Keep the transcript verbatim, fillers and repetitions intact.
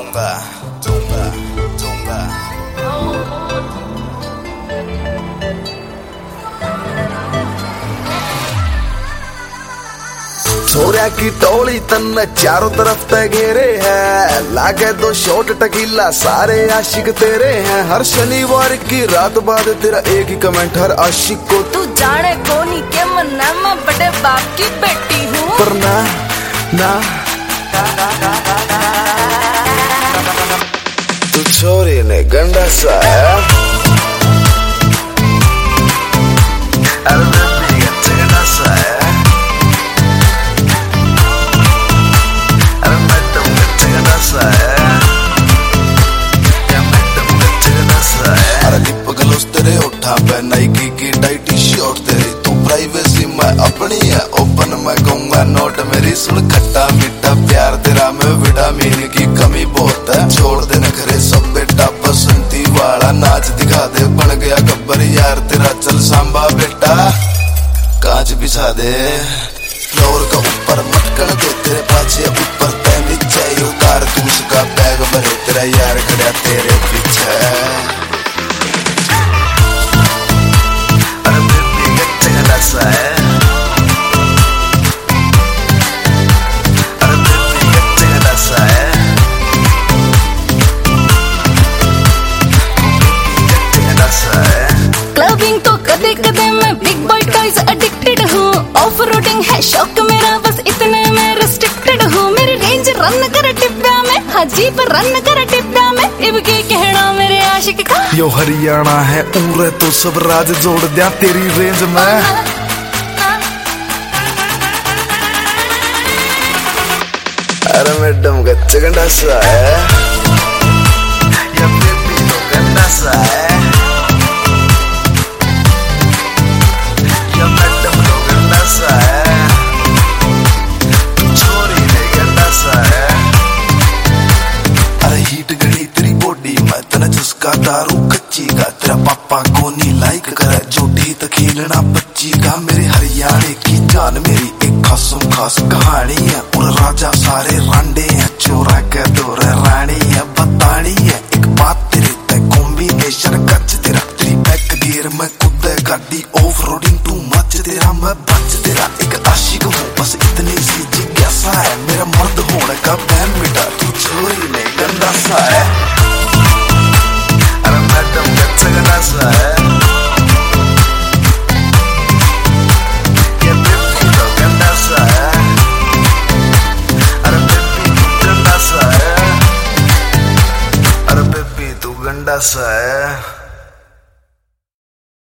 tumba, tumba, tumba. छोरिया की टोली तन्ने चारों तरफ ते घेरे है, लागे दो शॉट टकीला सारे आशिक तेरे हैं। हर शनिवार की रात बाद तेरा एक ही कमेंट हर आशिक को, तू जाने कोनी के मन्ना मैं बड़े बाप की बेटी हूँ। पर ना ना तू छोरी ने गंडा सा है। तेरे उठा पे नाइकी की टाइट शर्ट तेरी, तू प्राइवेसी मैं अपनी है ओपन मैं कहूंगा नोट मेरी। सुन खट्टा मीठा प्यार तेरा में विटामिन की कमी बहुत है। छोड़ दे नखरे सब बेटा बसंती वाला नाच दिखा दे, बन गया गब्बर यार तेरा चल सांबा बेटा। कांच बिछा दे फ्लोर का ऊपर मटकन दे तेरे पाछे ऊपर तय नीचे उतार तू उसका बैग भरे तेरा यार खड़ा तेरे पीछे। क्लबिंग तो कदे कदे मैं बिग बॉय टॉयज एडिक्टेड हूँ। ऑफ रोडिंग है शौक मेरा बस इतने में रिस्ट्रिक्टेड हूँ। मेरी रेंज रन कर टिब्बा में, हाँ जी पर रन कर टिब्बा में। इब के कहना मेरे आशिक का, यो हरियाणा है उरे तो सब राज जोड़ दिया तेरी रेंज में। अरे मैडम गच्चा गंडा सा है, या बेबी तो गंडा सा है, या मैडम तो गंडा सा है, छोरी ने गंडा सा है। अरे हीट गड़ी तेरी बॉडी में तना चुस्का दारू कच्ची का, तेरा पापा को नहीं लाइक करे जोटी तो खेलना बच्ची का। मेरे हरियाणे की जान मेरी एक खासम खास कहानी है, और राजा सारे रांडे हैं चोरा के दौरे रानी है। बतानी है एक बात तेरे तय कॉम्बिनेशन कच तेरा, तेरी बैक गियर में कूदे गाड़ी ऑफ रोडिंग टू मच तेरा। मैं बच तेरा एक आशिक हूँ बस इतनी सी जिज्ञासा है, मेरा मर्द होने का बैन बेटा तू छोरी ने गंदा सा है। अरे मैडम गच्चा गंदा सा है, गंडा सा है।